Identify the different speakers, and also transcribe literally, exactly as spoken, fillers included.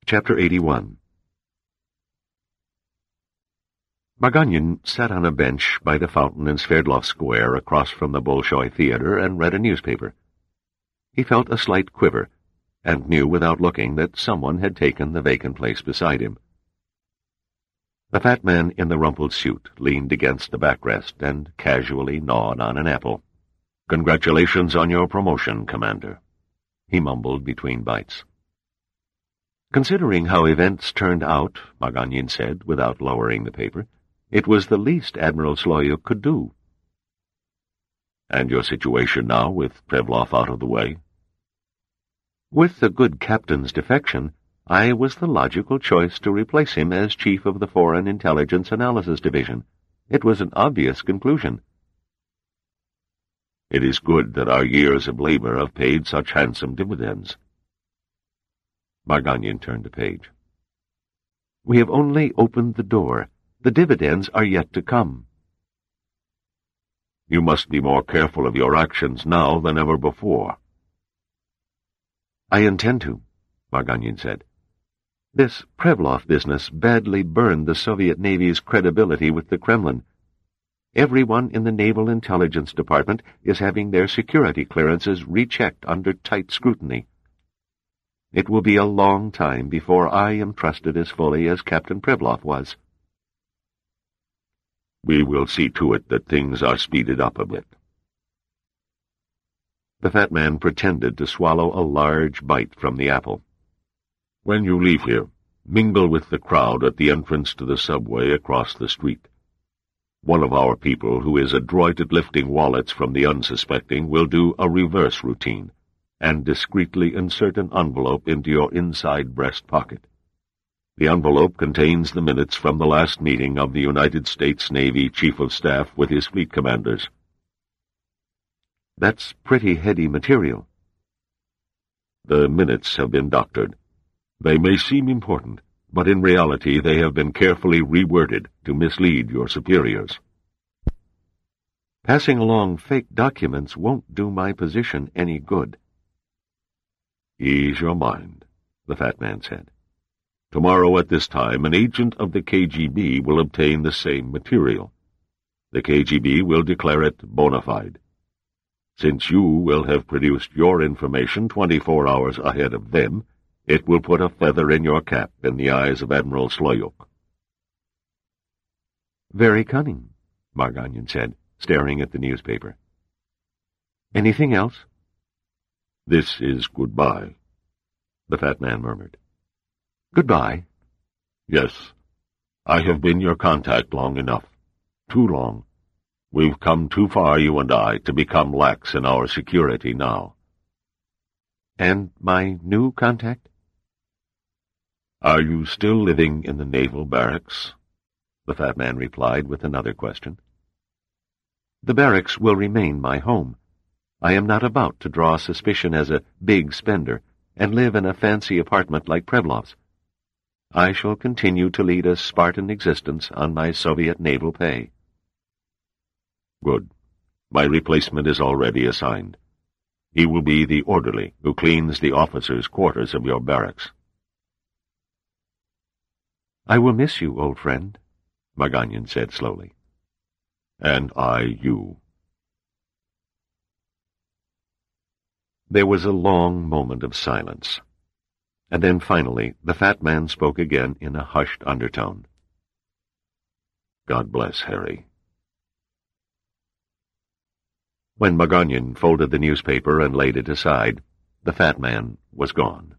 Speaker 1: Chapter eighty-one. Margagnon sat on a bench by the fountain in Sverdlov Square across from the Bolshoi Theater and read a newspaper. He felt a slight quiver, and knew without looking that someone had taken the vacant place beside him. The fat man in the rumpled suit leaned against the backrest and casually gnawed on an apple. "Congratulations on your promotion, Commander," he mumbled between bites. "Considering how events turned out," Margagnon said, without lowering the paper, "it was the least Admiral Sloyuk could do." "And your situation now, with Prevlov out of the way?" "With the good captain's defection, I was the logical choice to replace him as chief of the Foreign Intelligence Analysis Division. It was an obvious conclusion." "It is good that our years of labor have paid such handsome dividends." Margagnon turned the page. "We have only opened the door. The dividends are yet to come." "You must be more careful of your actions now than ever before." "I intend to," Margagnon said. "This Prevlov business badly burned the Soviet Navy's credibility with the Kremlin. Everyone in the Naval Intelligence Department is having their security clearances rechecked under tight scrutiny. It will be a long time before I am trusted as fully as Captain Prevlov was." "We will see to it that things are speeded up a bit." The fat man pretended to swallow a large bite from the apple. "When you leave here, mingle with the crowd at the entrance to the subway across the street. One of our people, who is adroit at lifting wallets from the unsuspecting, will do a reverse routine and discreetly insert an envelope into your inside breast pocket. The envelope contains the minutes from the last meeting of the United States Navy Chief of Staff with his fleet commanders." "That's pretty heady material." "The minutes have been doctored. They may seem important, but in reality they have been carefully reworded to mislead your superiors." "Passing along fake documents won't do my position any good." "Ease your mind," the fat man said. "Tomorrow at this time an agent of the K G B will obtain the same material. The K G B will declare it bona fide. Since you will have produced your information twenty-four hours ahead of them, it will put a feather in your cap in the eyes of Admiral Sloyuk." "Very cunning," Margagnon said, staring at the newspaper. "Anything else?" "This is goodbye," the fat man murmured. "Goodbye?" "Yes. I have been your contact long enough. Too long. We've come too far, you and I, to become lax in our security now." "And my new contact?" "Are you still living in the naval barracks?" the fat man replied with another question. "The barracks will remain my home. I am not about to draw suspicion as a big spender and live in a fancy apartment like Prevlov's. I shall continue to lead a Spartan existence on my Soviet naval pay." "Good. My replacement is already assigned. He will be the orderly who cleans the officers' quarters of your barracks." "I will miss you, old friend," Margagnon said slowly. "And I you." There was a long moment of silence, and then finally the fat man spoke again in a hushed undertone. "God bless, Harry." When Margagnon folded the newspaper and laid it aside, the fat man was gone.